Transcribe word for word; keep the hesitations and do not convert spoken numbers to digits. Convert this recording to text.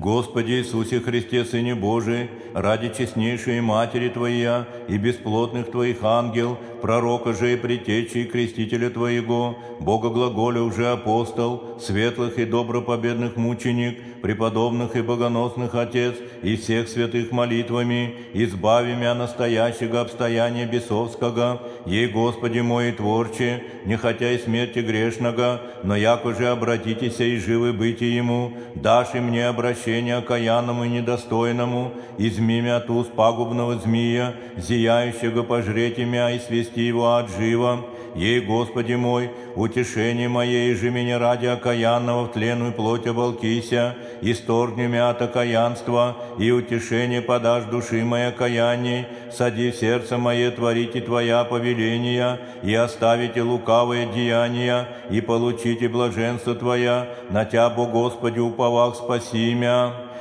Господи Иисусе Христе, Сыне Божий, ради честнейшей Матери Твоя и бесплотных Твоих ангел, пророка же и предтечи и крестителя Твоего, Бога глаголя уже апостол, светлых и добропобедных мученик, преподобных и богоносных Отец, и всех святых молитвами, избави мя настоящего обстояния бесовского, ей, Господи мой, Творче, не хотя и смерти грешного, но яко же обратитеся и живы быти Ему, дашь и мне обращение окаянному и недостойному, изми мя от уст пагубного змея, зияющего пожреть мя и свести его от жива. Ей, Господи мой, утешение мое, и же меня ради окаянного в тленную плоть оболкися, исторгни мя от окаянства, и утешение подашь души моей окаянней, сади в сердце мое творите Твоя повеления, и оставите лукавые деяния, и получите блаженство Твоя, на Тя, Бо Господи, уповах спаси мя.